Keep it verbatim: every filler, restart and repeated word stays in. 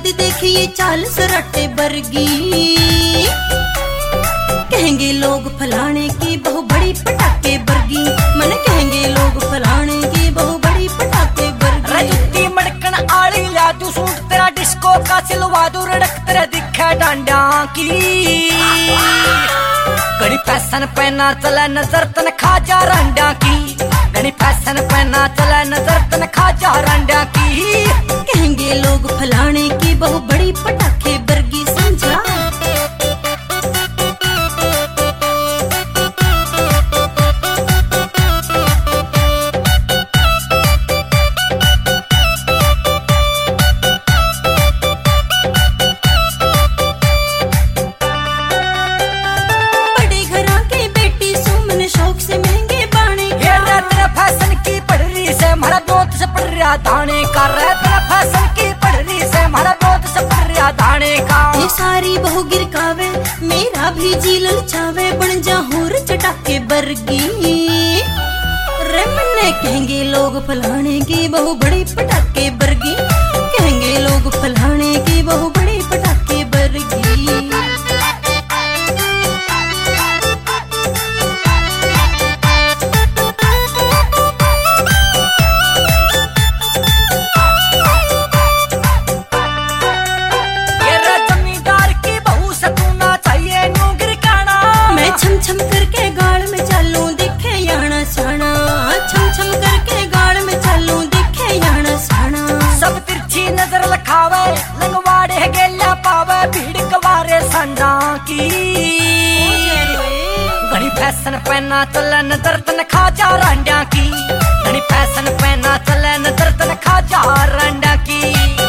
देखिए चाल सराटे बरगी। कहेंगे लोग फलाने की बहु बड़ी पटाखे बरगी। मन कहेंगे लोग फलाने की बहु बड़ी पटाखे बरगी। जुत्ती मड़कन आली ला तू सूट तेरा डिस्को का सिलवा दू रड़क तेरा दिखे डांडा की। घड़ी फैशन पहना चला नजर तन खा जा रंडा की। घड़ी फैशन पहना चला नजर तन खा जा रंडा की। कहेंगे लोग फलाने की बहु बड़ी पटाखे बरगी। समझा दाने का रहता फैशन की पढ़नी से हमारा बहुत से पढ़िया दाने का। ये सारी बहु गिरकावे मेरा भी जी ललचावे। बन जा होर चटाके बरगी। रे मन्ने कहेंगे लोग फलाने की बहु बड़ी पटाखे बरगी। कहेंगे लोग फलाने की बहु बड़ी पटाखे बरगी। छम छम करके गाल में चालू दिखे याना साना। छम छम करके गाल में चालू दिखे याना साना। सब तिरछी नजर लखावे लंगवाड़े गेला पावे भीड़ कवारे संडा की। घनी फैशन पहना चले नजर तन खा जा रंडा की। घनी फैशन पहना चले नजर तन खा जा रंडा की।